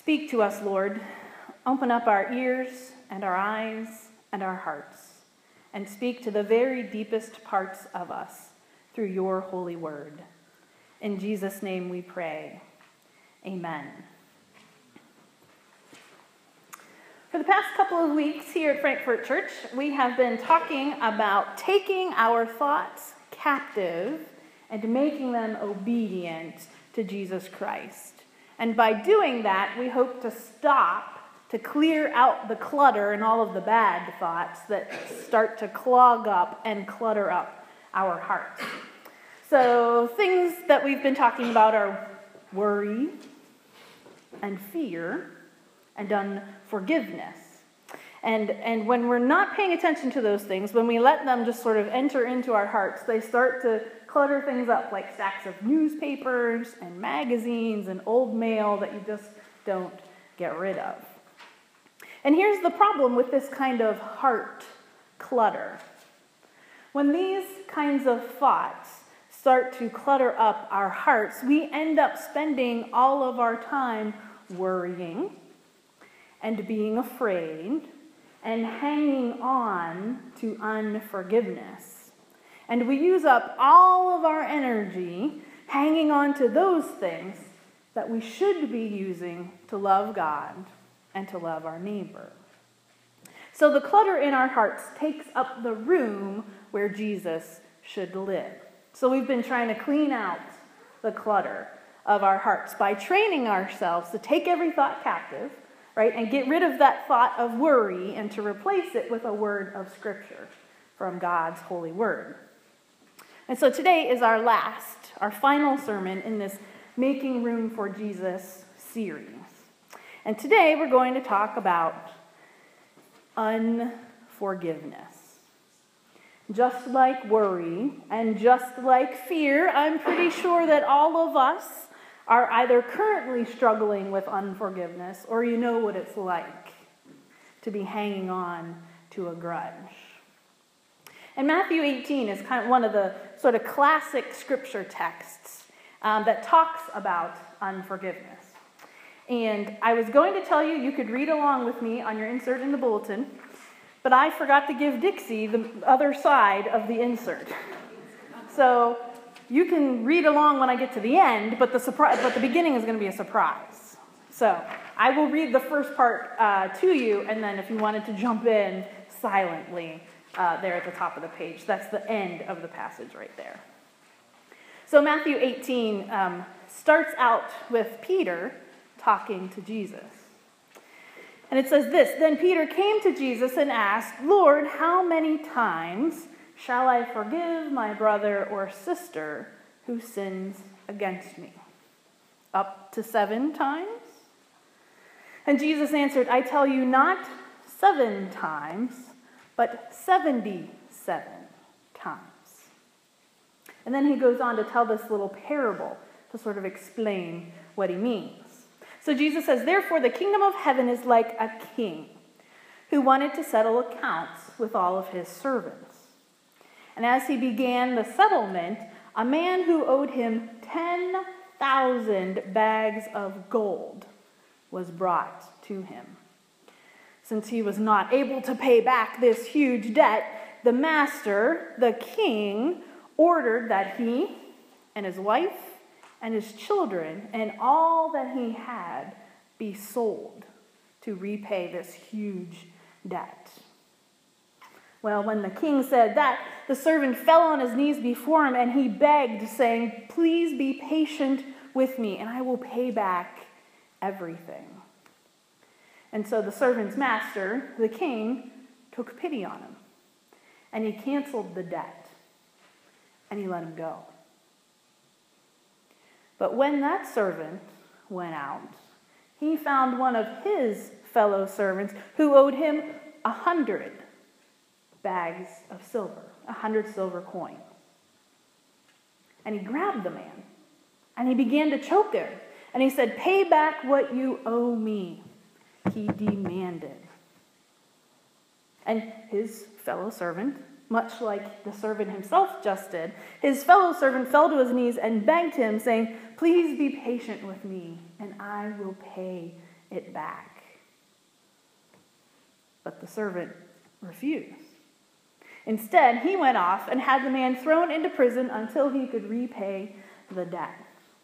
Speak to us, Lord. Open up our ears and our eyes and our hearts, and speak to the very deepest parts of us through your holy word. In Jesus' name we pray. Amen. For the past couple of weeks here at Frankfurt Church, we have been talking about taking our thoughts captive and making them obedient to Jesus Christ. And by doing that, we hope to stop, to clear out the clutter and all of the bad thoughts that start to clog up and clutter up our hearts. So things that we've been talking about are worry and fear and unforgiveness. And when we're not paying attention to those things, when we let them just sort of enter into our hearts, they start to clutter things up like stacks of newspapers and magazines and old mail that you just don't get rid of. And here's the problem with this kind of heart clutter. When these kinds of thoughts start to clutter up our hearts, we end up spending all of our time worrying and being afraid and hanging on to unforgiveness. And we use up all of our energy hanging on to those things that we should be using to love God and to love our neighbor. So the clutter in our hearts takes up the room where Jesus should live. So we've been trying to clean out the clutter of our hearts by training ourselves to take every thought captive, right, and get rid of that thought of worry and to replace it with a word of Scripture from God's holy word. And so today is our final sermon in this Making Room for Jesus series. And today we're going to talk about unforgiveness. Just like worry and just like fear, I'm pretty sure that all of us are either currently struggling with unforgiveness or you know what it's like to be hanging on to a grudge. And Matthew 18 is kind of one of the sort of classic scripture texts that talks about unforgiveness. And I was going to tell you, you could read along with me on your insert in the bulletin, but I forgot to give Dixie the other side of the insert. So you can read along when I get to the end, but the beginning is going to be a surprise. So I will read the first part to you, and then if you wanted to jump in silently there at the top of the page, that's the end of the passage right there. So Matthew 18 starts out with Peter talking to Jesus. And it says this: Then Peter came to Jesus and asked, Lord, how many times shall I forgive my brother or sister who sins against me? Up to 7 times? And Jesus answered, I tell you, not 7 times, but 77 times. And then he goes on to tell this little parable to sort of explain what he means. So Jesus says, therefore the kingdom of heaven is like a king who wanted to settle accounts with all of his servants. And as he began the settlement, a man who owed him 10,000 bags of gold was brought to him. Since he was not able to pay back this huge debt, the master, the king, ordered that he and his wife and his children and all that he had be sold to repay this huge debt. Well, when the king said that, the servant fell on his knees before him and he begged, saying, please be patient with me and I will pay back everything. And so the servant's master, the king, took pity on him and he canceled the debt and he let him go. But when that servant went out, he found one of his fellow servants who owed him 100 bags of silver, 100 silver coins. And he grabbed the man, and he began to choke him. And he said, pay back what you owe me, he demanded. And his fellow servant, much like the servant himself just did, his fellow servant fell to his knees and begged him, saying, please be patient with me, and I will pay it back. But the servant refused. Instead, he went off and had the man thrown into prison until he could repay the debt.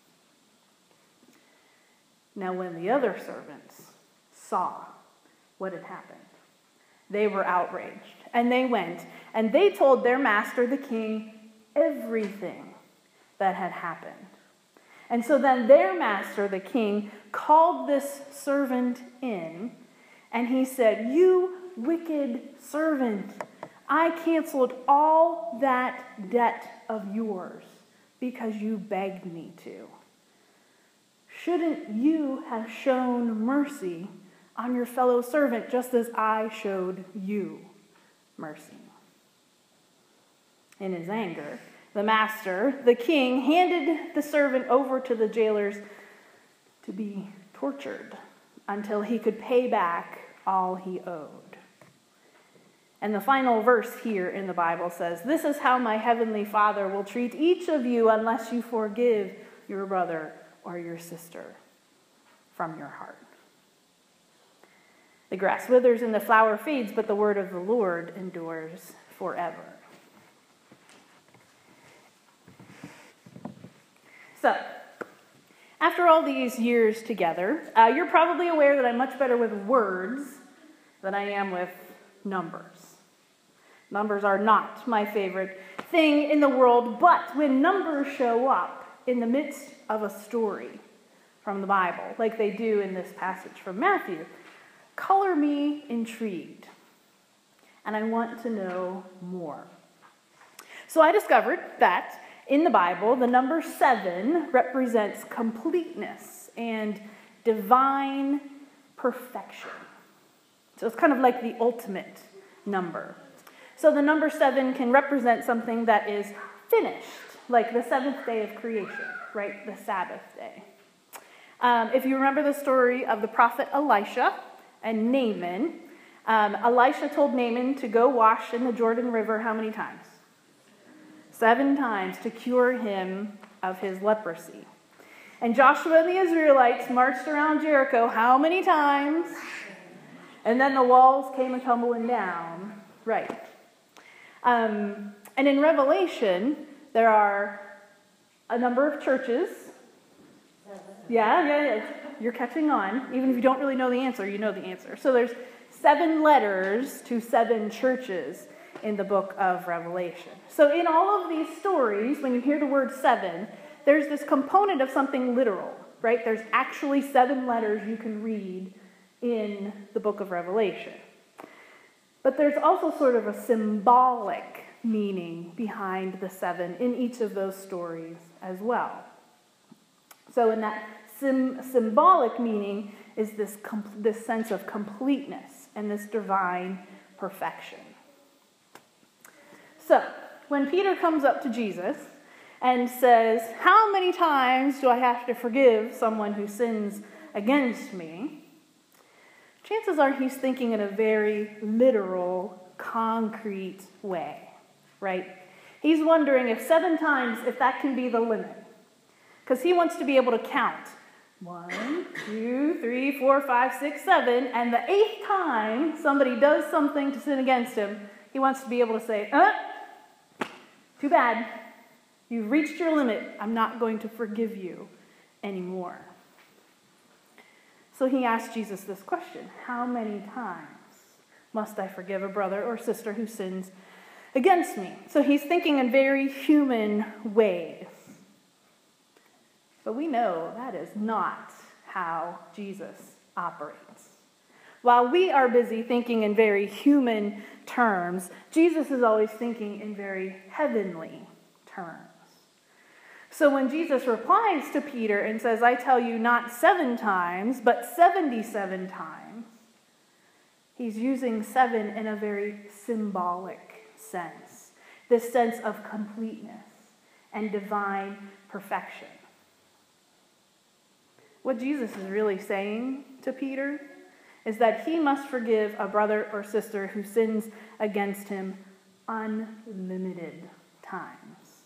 Now, when the other servants saw what had happened, they were outraged, and they went and they told their master, the king, everything that had happened. And so then their master, the king, called this servant in, and he said, "You wicked servant, I canceled all that debt of yours because you begged me to. Shouldn't you have shown mercy on your fellow servant just as I showed you mercy?" In his anger, the master, the king, handed the servant over to the jailers to be tortured until he could pay back all he owed. And the final verse here in the Bible says, "This is how my heavenly Father will treat each of you unless you forgive your brother or your sister from your heart." The grass withers and the flower fades, but the word of the Lord endures forever. So, after all these years together, you're probably aware that I'm much better with words than I am with numbers. Numbers are not my favorite thing in the world, but when numbers show up in the midst of a story from the Bible, like they do in this passage from Matthew, color me intrigued, and I want to know more. So I discovered that in the Bible, the number 7 represents completeness and divine perfection. So it's kind of like the ultimate number. So the number 7 can represent something that is finished, like the 7th day of creation, right? The Sabbath day. If you remember the story of the prophet Elisha and Naaman, Elisha told Naaman to go wash in the Jordan River how many times? 7 times to cure him of his leprosy. And Joshua and the Israelites marched around Jericho how many times? And then the walls came a-tumbling down. Right. And in Revelation, there are a number of churches. Yeah. You're catching on. Even if you don't really know the answer, you know the answer. So there's 7 letters to 7 churches in the book of Revelation. So in all of these stories, when you hear the word 7, there's this component of something literal, right? There's actually 7 letters you can read in the book of Revelation. But there's also sort of a symbolic meaning behind the 7 in each of those stories as well. So in that symbolic meaning is this sense of completeness and this divine perfection. So, when Peter comes up to Jesus and says, "How many times do I have to forgive someone who sins against me?" chances are he's thinking in a very literal, concrete way, right? He's wondering if 7 times, if that can be the limit. Because he wants to be able to count 1, 2, 3, 4, 5, 6, 7, and the 8th time somebody does something to sin against him, he wants to be able to say, "Too bad. You've reached your limit. I'm not going to forgive you anymore." So he asked Jesus this question: how many times must I forgive a brother or sister who sins against me? So he's thinking in very human ways. But we know that is not how Jesus operates. While we are busy thinking in very human terms, Jesus is always thinking in very heavenly terms. So when Jesus replies to Peter and says, "I tell you not 7 times, but 77 times," he's using 7 in a very symbolic sense. This sense of completeness and divine perfection. What Jesus is really saying to Peter is that he must forgive a brother or sister who sins against him unlimited times.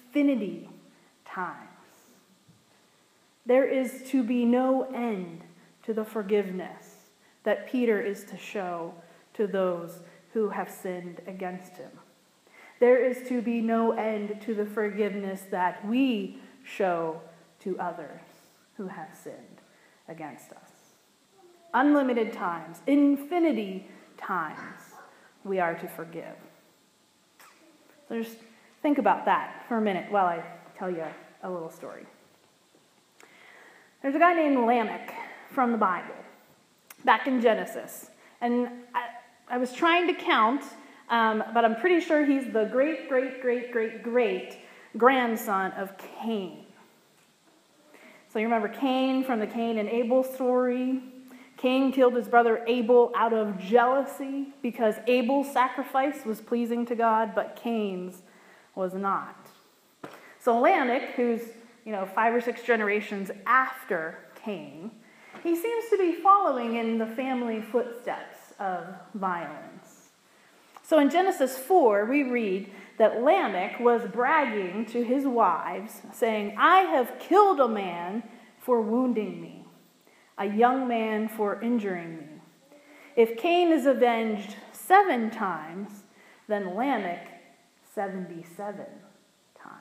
Infinity times. There is to be no end to the forgiveness that Peter is to show to those who have sinned against him. There is to be no end to the forgiveness that we show to others who have sinned against us. Unlimited times, infinity times, we are to forgive. So just think about that for a minute while I tell you a little story. There's a guy named Lamech from the Bible, back in Genesis. And I was trying to count, but I'm pretty sure he's the great grandson of Cain. So you remember Cain from the Cain and Abel story? Cain killed his brother Abel out of jealousy because Abel's sacrifice was pleasing to God, but Cain's was not. So Lamech, who's 5 or 6 generations after Cain, he seems to be following in the family footsteps of violence. So in Genesis 4, we read that Lamech was bragging to his wives, saying, "I have killed a man for wounding me, a young man for injuring me. If Cain is avenged 7 times, then Lamech 77 times."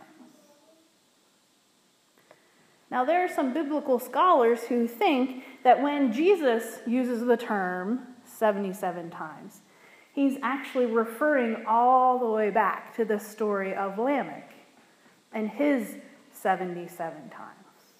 Now, there are some biblical scholars who think that when Jesus uses the term 77 times, he's actually referring all the way back to the story of Lamech and his 77 times.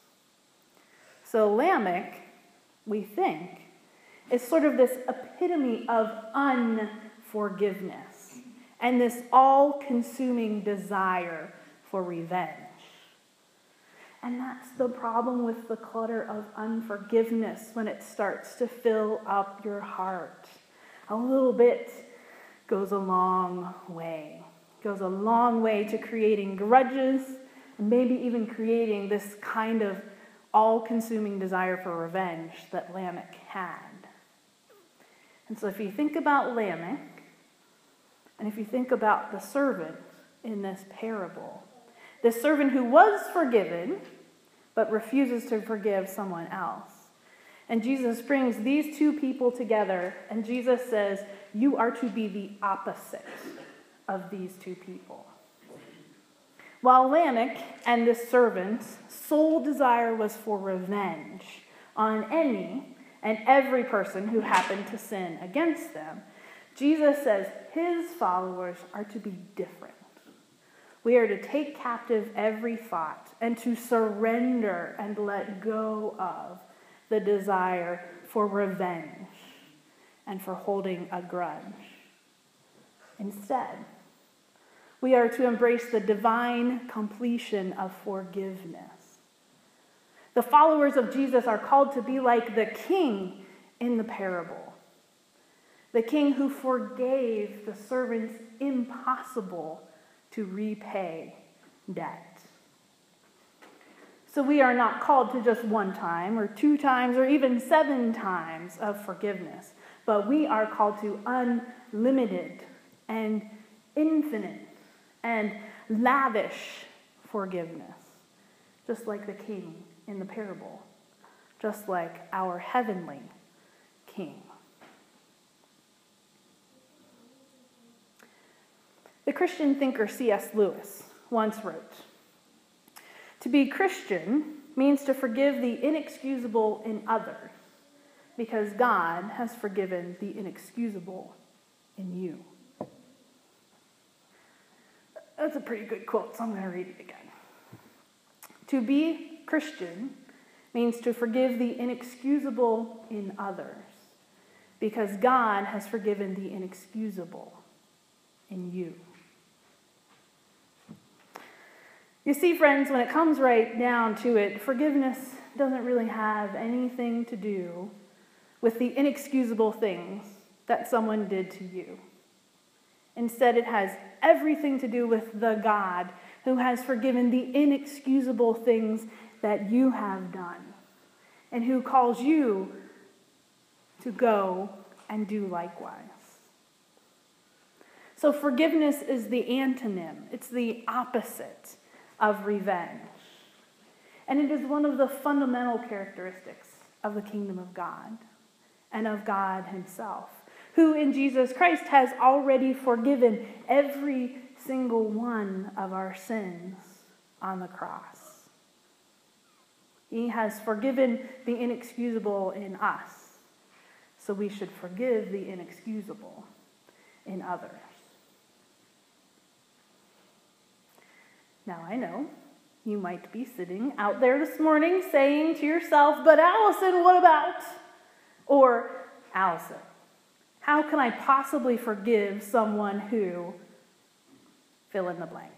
So Lamech, we think, is sort of this epitome of unforgiveness and this all-consuming desire for revenge. And that's the problem with the clutter of unforgiveness when it starts to fill up your heart. A little bit goes a long way. Goes a long way to creating grudges, and maybe even creating this kind of all-consuming desire for revenge that Lamech had. And so if you think about Lamech, and if you think about the servant in this parable, the servant who was forgiven, but refuses to forgive someone else. And Jesus brings these 2 people together, and Jesus says, you are to be the opposite of these 2 people. While Lamech and this servant's sole desire was for revenge on any and every person who happened to sin against them, Jesus says his followers are to be different. We are to take captive every thought and to surrender and let go of the desire for revenge and for holding a grudge. Instead, we are to embrace the divine completion of forgiveness. The followers of Jesus are called to be like the king in the parable. The king who forgave the servant's impossible to repay debt. So we are not called to just 1 time or 2 times or even 7 times of forgiveness, but we are called to unlimited and infinite and lavish forgiveness, just like the king in the parable, just like our heavenly king. The Christian thinker C.S. Lewis once wrote, "To be Christian means to forgive the inexcusable in others, because God has forgiven the inexcusable in you." That's a pretty good quote, so I'm going to read it again. To be Christian means to forgive the inexcusable in others, because God has forgiven the inexcusable in you. You see, friends, when it comes right down to it, forgiveness doesn't really have anything to do with the inexcusable things that someone did to you. Instead, it has everything to do with the God who has forgiven the inexcusable things that you have done and who calls you to go and do likewise. So forgiveness is the antonym. It's the opposite of revenge. And it is one of the fundamental characteristics of the kingdom of God and of God himself, who in Jesus Christ has already forgiven every single one of our sins on the cross. He has forgiven the inexcusable in us, so we should forgive the inexcusable in others. Now I know you might be sitting out there this morning saying to yourself, but Allison, what about? Or, Allison, how can I possibly forgive someone who, fill in the blank?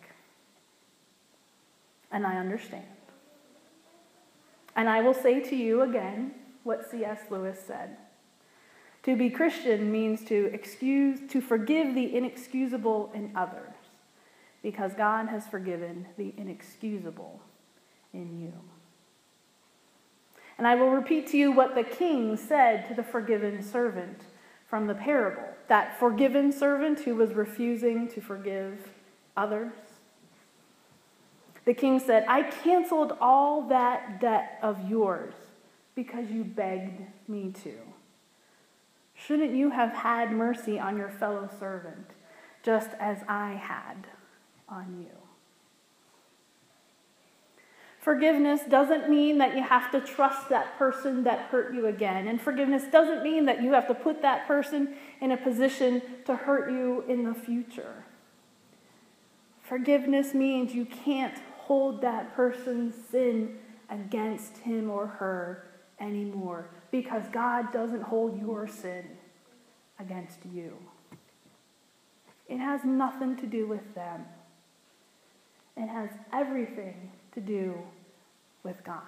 And I understand. And I will say to you again what C.S. Lewis said. To be Christian means to forgive the inexcusable in others, because God has forgiven the inexcusable in you. And I will repeat to you what the king said to the forgiven servant from the parable. That forgiven servant who was refusing to forgive others. The king said, I canceled all that debt of yours because you begged me to. Shouldn't you have had mercy on your fellow servant, just as I had on you? Forgiveness doesn't mean that you have to trust that person that hurt you again. And forgiveness doesn't mean that you have to put that person in a position to hurt you in the future. Forgiveness means you can't hold that person's sin against him or her anymore, because God doesn't hold your sin against you. It has nothing to do with them. It has everything to do with God.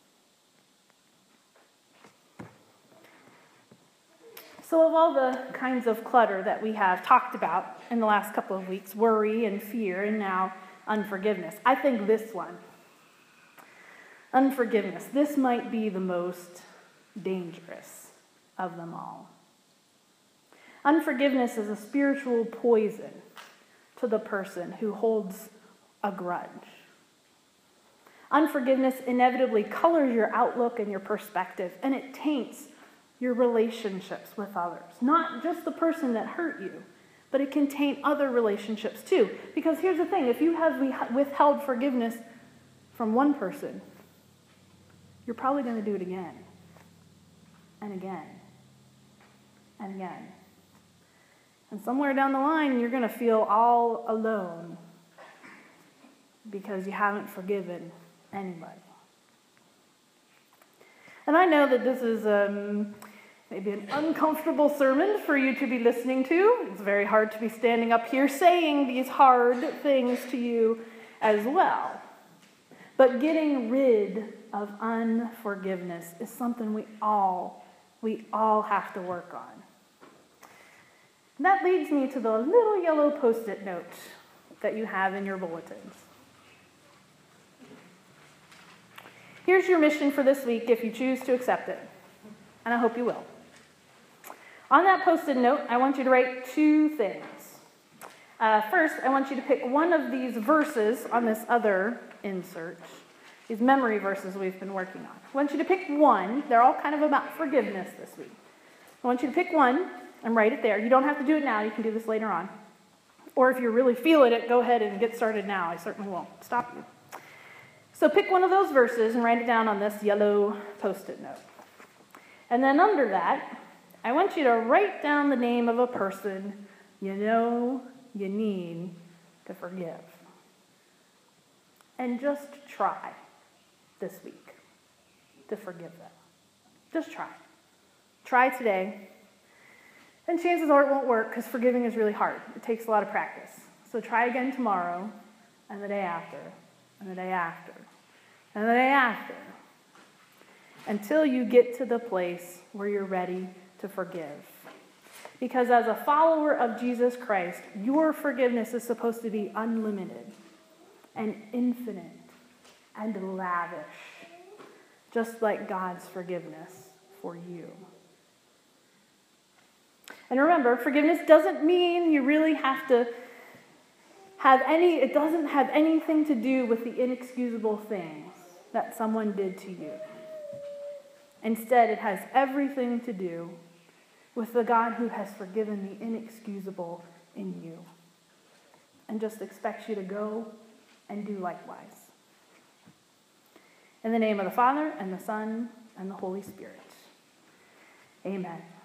So of all the kinds of clutter that we have talked about in the last couple of weeks, worry and fear and now unforgiveness, I think this one, unforgiveness, this might be the most dangerous of them all. Unforgiveness is a spiritual poison to the person who holds a grudge. Unforgiveness inevitably colors your outlook and your perspective, and it taints your relationships with others. Not just the person that hurt you, but it can taint other relationships too. Because here's the thing, if you have withheld forgiveness from one person, you're probably going to do it again, and again, and again. And somewhere down the line, you're going to feel all alone because you haven't forgiven anybody. And I know that this is maybe an uncomfortable sermon for you to be listening to. It's very hard to be standing up here saying these hard things to you as well. But getting rid of unforgiveness is something we all have to work on. And that leads me to the little yellow Post-it note that you have in your bulletins. Here's your mission for this week if you choose to accept it. And I hope you will. On that Post-it note, I want you to write two things. First, I want you to pick one of these verses on this other insert, these memory verses we've been working on. I want you to pick one. They're all kind of about forgiveness this week. I want you to pick one and write it there. You don't have to do it now. You can do this later on. Or if you're really feeling it, go ahead and get started now. I certainly won't stop you. So pick one of those verses and write it down on this yellow Post-it note. And then under that, I want you to write down the name of a person you know you need to forgive. And just try this week to forgive them. Just try. Try today. And chances are it won't work because forgiving is really hard. It takes a lot of practice. So try again tomorrow, and the day after, and the day after, and the day after, until you get to the place where you're ready to forgive. Because as a follower of Jesus Christ, your forgiveness is supposed to be unlimited and infinite and lavish, just like God's forgiveness for you. And remember, forgiveness doesn't mean you really have to it doesn't have anything to do with the inexcusable things that someone did to you. Instead, it has everything to do with the God who has forgiven the inexcusable in you and just expects you to go and do likewise. In the name of the Father, and the Son, and the Holy Spirit. Amen.